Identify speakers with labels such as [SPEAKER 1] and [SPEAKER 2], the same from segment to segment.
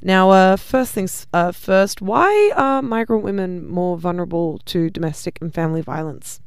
[SPEAKER 1] Now, first things first, why are migrant women more vulnerable to domestic and family violence?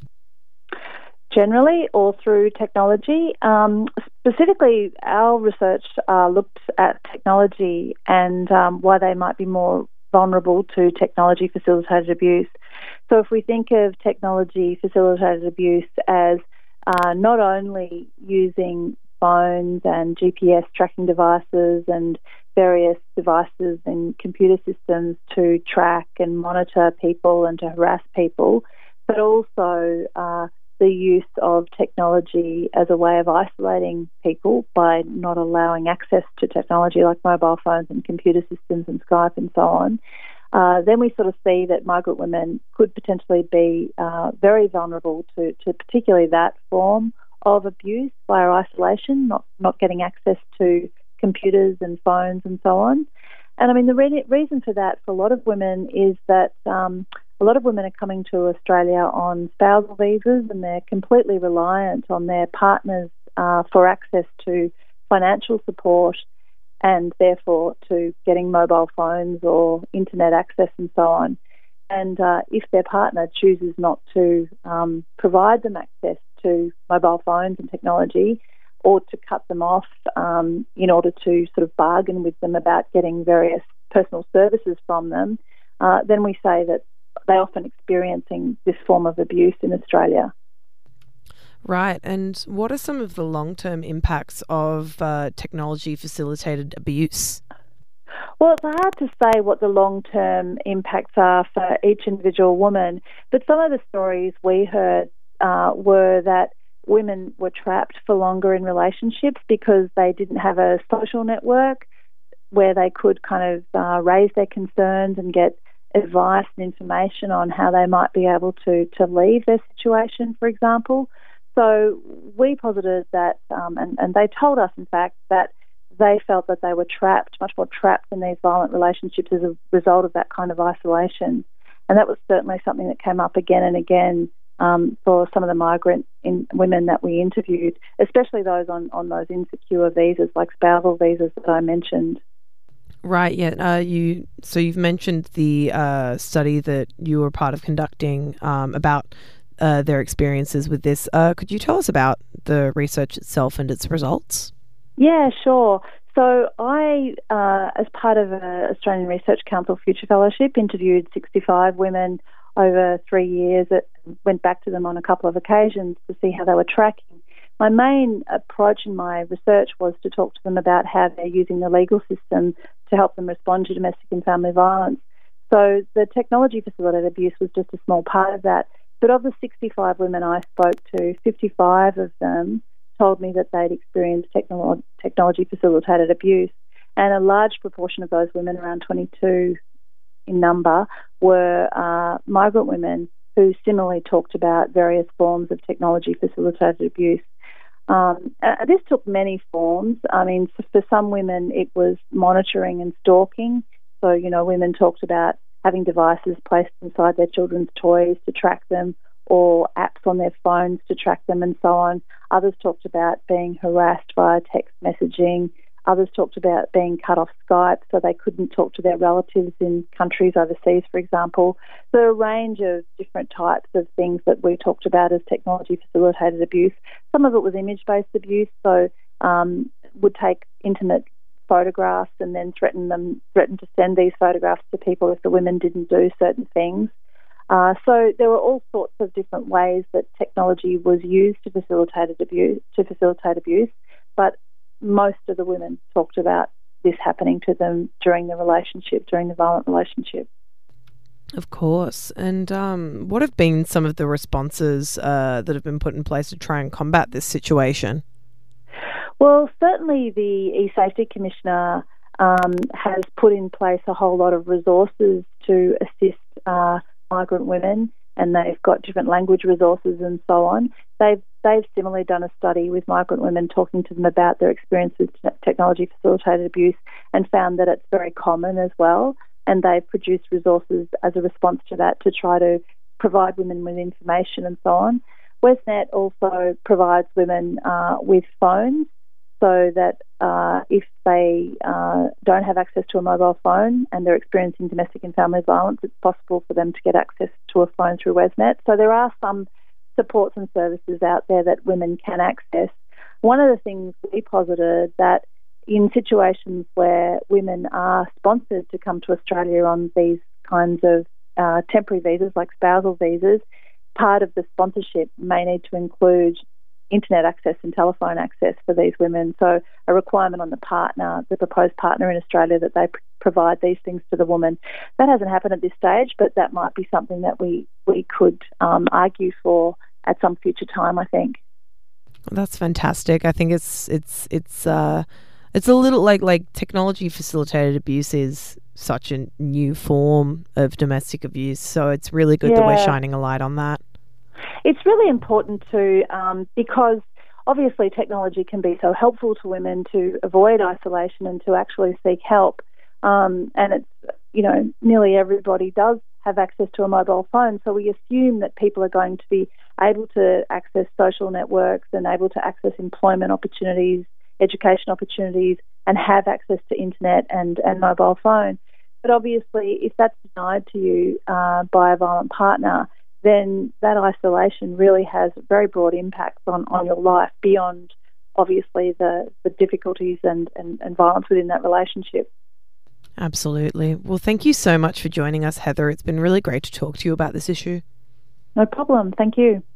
[SPEAKER 2] Generally, or through technology. Specifically, our research looked at technology and why they might be more vulnerable to technology-facilitated abuse. So if we think of technology-facilitated abuse as not only using phones and GPS tracking devices and various devices and computer systems to track and monitor people and to harass people, but also the use of technology as a way of isolating people by not allowing access to technology like mobile phones and computer systems and Skype and so on, then we sort of see that migrant women could potentially be very vulnerable to particularly that form of abuse via isolation, not getting access to computers and phones and so on. And I mean, the reason for that for a lot of women is that a lot of women are coming to Australia on spousal visas and they're completely reliant on their partners for access to financial support and therefore to getting mobile phones or internet access and so on. And if their partner chooses not to provide them access to mobile phones and technology, or to cut them off in order to sort of bargain with them about getting various personal services from them, then we say that they're often experiencing this form of abuse in Australia.
[SPEAKER 1] Right, and what are some of the long-term impacts of technology-facilitated abuse?
[SPEAKER 2] Well, it's hard to say what the long-term impacts are for each individual woman, but some of the stories we heard were that women were trapped for longer in relationships because they didn't have a social network where they could kind of raise their concerns and get advice and information on how they might be able to leave their situation, for example. So we posited that, and they told us, in fact, that they felt that they were trapped, much more trapped in these violent relationships as a result of that kind of isolation. And that was certainly something that came up again and again for some of the migrant women that we interviewed, especially those on those insecure visas, like spousal visas that I mentioned.
[SPEAKER 1] Right, yeah. You've mentioned the study that you were part of conducting about their experiences with this. Could you tell us about the research itself and its results?
[SPEAKER 2] Yeah, sure. So I, as part of an Australian Research Council Future Fellowship, interviewed 65 women over 3 years. It went back to them on a couple of occasions to see how they were tracking. My main approach in my research was to talk to them about how they're using the legal system to help them respond to domestic and family violence. So the technology-facilitated abuse was just a small part of that. But of the 65 women I spoke to, 55 of them told me that they'd experienced technology-facilitated abuse. And a large proportion of those women, around 22 in number, were migrant women who similarly talked about various forms of technology-facilitated abuse. This took many forms. I mean, for some women, it was monitoring and stalking. So, women talked about having devices placed inside their children's toys to track them, or apps on their phones to track them and so on. Others talked about being harassed via text messaging. Others talked about being cut off Skype so they couldn't talk to their relatives in countries overseas, for example. So a range of different types of things that we talked about as technology-facilitated abuse. Some of it was image-based abuse, so would take intimate photographs and then threaten to send these photographs to people if the women didn't do certain things. So there were all sorts of different ways that technology was used to facilitate abuse, but most of the women talked about this happening to them during the violent relationship.
[SPEAKER 1] Of course. And what have been some of the responses that have been put in place to try and combat this situation?
[SPEAKER 2] Well, certainly the eSafety Commissioner has put in place a whole lot of resources to assist migrant women, and they've got different language resources and so on. They've similarly done a study with migrant women, talking to them about their experience with technology-facilitated abuse, and found that it's very common as well. And they've produced resources as a response to that to try to provide women with information and so on. WesNet also provides women with phones so that if they don't have access to a mobile phone and they're experiencing domestic and family violence, it's possible for them to get access to a phone through WesNet. So there are some supports and services out there that women can access. One of the things we posited that in situations where women are sponsored to come to Australia on these kinds of temporary visas, like spousal visas, part of the sponsorship may need to include internet access and telephone access for these women. So a requirement on the partner, the proposed partner in Australia, that they provide these things to the woman. That hasn't happened at this stage, but that might be something that we could argue for at some future time, I think.
[SPEAKER 1] That's fantastic. I think it's a little like technology facilitated abuse is such a new form of domestic abuse. So it's really good that we're shining a light on that.
[SPEAKER 2] It's really important too, because obviously technology can be so helpful to women to avoid isolation and to actually seek help. And it's, nearly everybody does have access to a mobile phone. So we assume that people are going to be able to access social networks and able to access employment opportunities, education opportunities, and have access to internet and mobile phone. But obviously, if that's denied to you by a violent partner, then that isolation really has very broad impacts on your life beyond, obviously, the difficulties and violence within that relationship.
[SPEAKER 1] Absolutely. Well, thank you so much for joining us, Heather. It's been really great to talk to you about this issue.
[SPEAKER 2] No problem. Thank you.